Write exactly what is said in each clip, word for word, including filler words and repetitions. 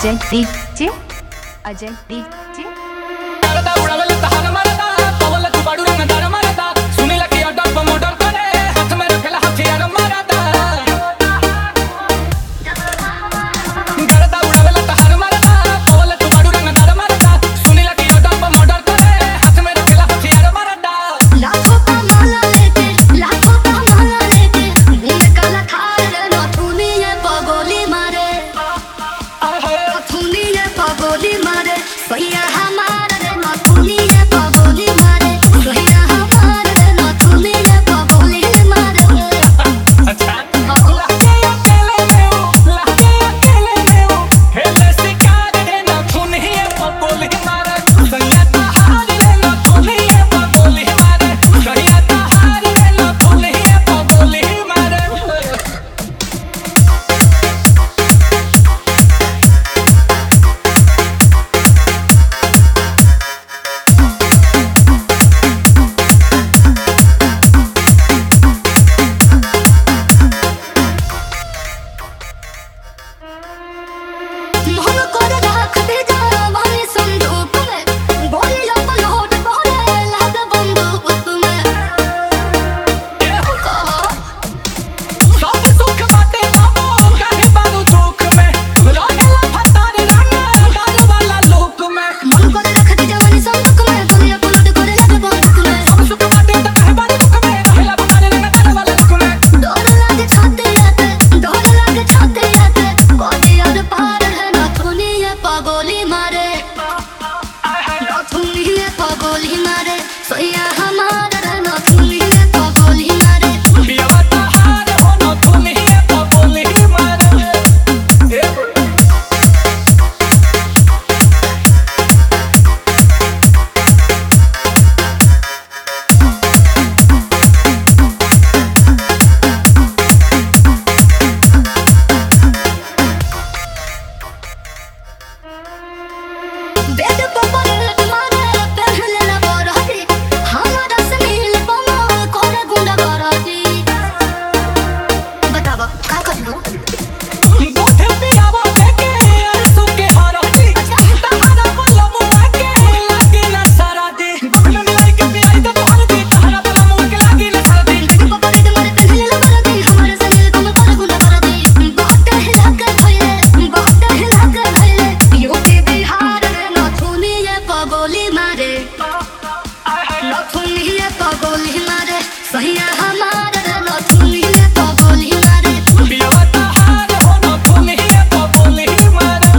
Ajay DJ Ajay DJ करदा उड़ावेला तहार मारदा पवल तू बाडू रंग दार मारदा सुनीला की अड्डा पर मोटर करे हाथ में रखेला हथियार मारदा करदा उड़ावेला तहार मारदा पवल तू बाडू रंग दार मारदा सुनीला की अड्डा पर मोटर करे हाथ में रखेला हथियार मारदा लाखों का माला लेके लाखों का माला लेके मुंह काला थार नो तूनी ये पगोली मारे तूनी ये पगोली मारे सैया हमारा रे नो तूनी ये पगोली मारे सैया हमारा रे नो तूनी ये पगोली मारे अच्छा लाके अकेले में हो लाके अकेले में हो हेले शिकार रे ना तूनी ये पगोली मारे सैया तहार रे ना तूनी ये पगोली मारे सैया तहार रे ना तूनी ये पगोली मारे मोहन कोरे रखते जा वाली संदूक में गोली लोग लोट बोले लाद बंदूक में सब सुख बाटे बाबू काहे बारू दुख में रहेला फतार राना डाल वाला लोक में मन कोरे रखते जा वाली संदूक में गोली लोग लोट बोले लाद बंदूक में सब सुख बाटे त काहे बारू दुख में रहेला फतार राना डाल वाला लोक में डोर लागे छाते आते डोर लागे छाते आते गोली और पार है ना तूनी ये पगोली मारे ना तूनी ये पगोली मारे सैया हमारा रे ना तूनी ये पगोली मारे बियावा तहार हो न तूनी ये पगोली मारे बेद पपर मारे पहले ना बरहती हमारा समील पमा कोरे गुंडा करती बतावा का करनो गोठे बियावा देके अरसू के हरती तहारा बोलो मुआ के लागे ना सारा दे बगल में लाई के पियाई दे तोहर दी तहारा बोलो मुआ के लागे ना सारा दे बेद पपर मारे पहले ना बरहती हमारा समील पमा कोरे गुंडा करती बहुत हिला के भइले बहुत हिला के भइले यूपी बिहार रे ना तूनी ये पगोली मारे ना तूनी ये पगोली मारे सैया हमारा रे ना तूनी ये पगोली मारे बियावा तहार हो न तूनी ये पगोली मारे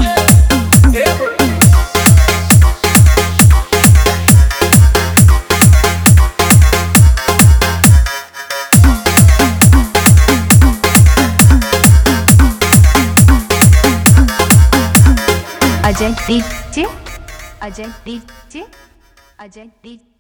Ajay DJ Ajay DJ Ajay DJ